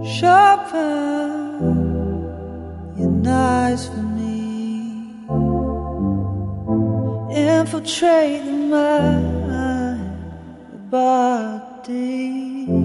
Sharpen your knives for me. Infiltrate the mind, the body.